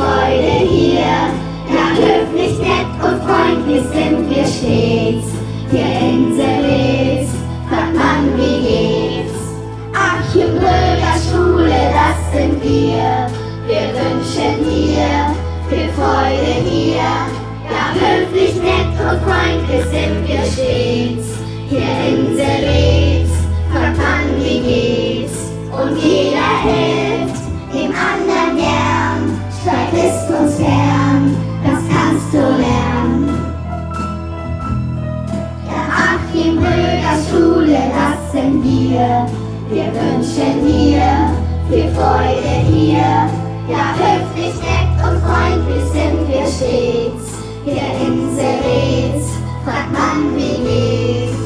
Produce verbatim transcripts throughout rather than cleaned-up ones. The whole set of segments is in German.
Freude hier. Ja, höflich, nett und freundlich sind wir stets. Hier in Seretz fragt man, wie geht's? Achim Bröger Schule, das sind wir. Wir wünschen dir viel Freude hier. Ja, höflich, nett und freundlich sind wir stets. Hier in Seretz fragt man, wie geht's? Und jeder hilft dem anderen gern. Streit ist uns fern, das kannst du lernen. Ja, Achim Bröger Schule, das sind wir. Wir wünschen dir viel Freude hier. Ja, höflich, nett und freundlich sind wir stets. Hier in Seretz fragt man, wie geht's?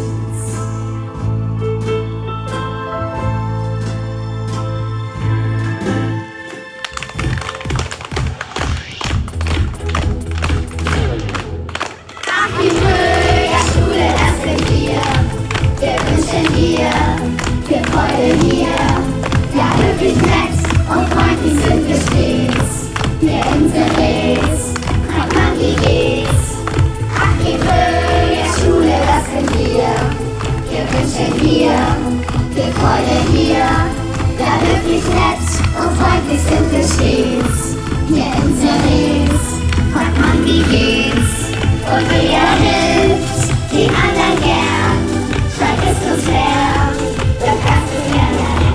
Achim Bröger Schule, das sind wir. Wir wünschen dir viel Freude hier. Ja, höflich, nett und freundlich sind wir stets. Hier in Seretz fragt man, wie geht's? Achim Bröger Schule, das sind wir. Wir wünschen dir viel Freude hier. Ja, höflich, nett und freundlich sind wir stets. Hier in Seretz fragt man, wie geht's? Und jeder hilft den anderen gern. Streit ist uns fern, das kannst du lernen.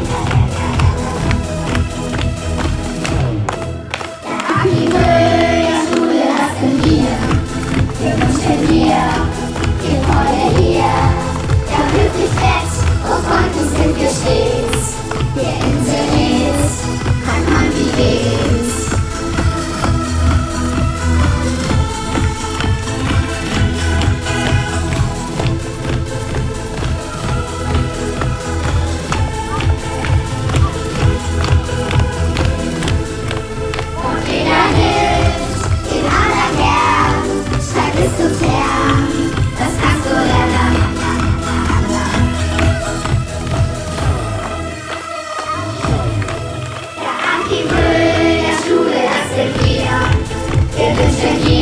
Achim Bröger Schule, das sind wir. Wir wünschen dir viel Freude hier. Ja, höflich, nett und freundlich sind wir stets. Hier in Seretz fragt man, wie geht's? Achim Bröger Schule, das sind wir. Wir wünschen dir